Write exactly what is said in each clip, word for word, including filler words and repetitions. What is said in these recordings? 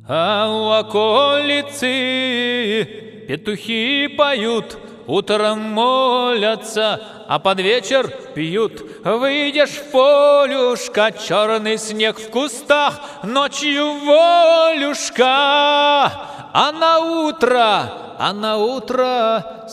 А у околицы петухи поют, утром молятся, а под вечер пьют. Выйдешь в полюшка, черный снег в кустах, ночью волюшка, а на утро, а на утро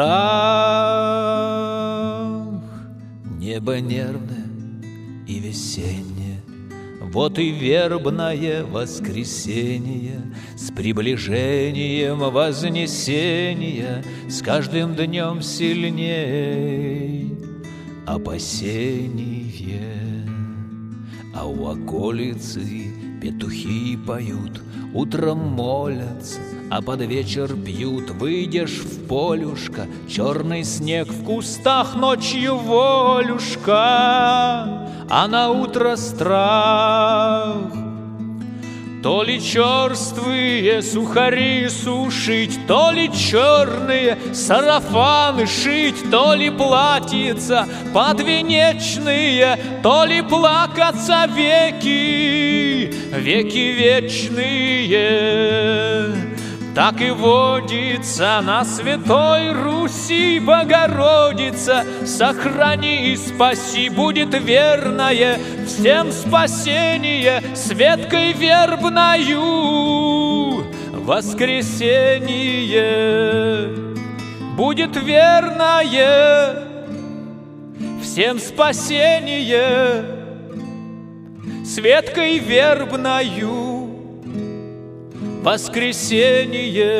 страх. Небо нервное и весеннее, вот и вербное воскресенье, с приближением вознесения, с каждым днем сильней опасение. А у околицы петухи поют, утром молятся, а под вечер пьют. Выйдешь в полюшка, черный снег в кустах, ночью волюшка, а на утро страх. То ли черствые сухари сушить, то ли черные сарафаны шить, то ли платьица подвенечные, то ли плакаться веки, веки вечные. Так и водится на Святой Руси Богородица, сохрани и спаси, будет верное всем спасение с веткой вербною. Воскресенье будет верное всем спасение с веткой вербною. Воскресенье.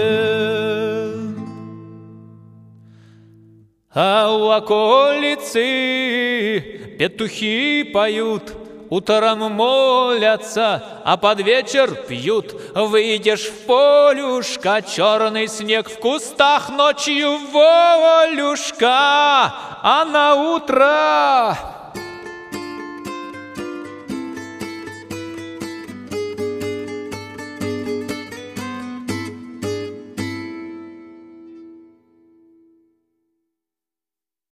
А у околицы петухи поют, утром молятся, а под вечер пьют. Выйдешь в полюшка, черный снег в кустах, ночью волюшка, а на утро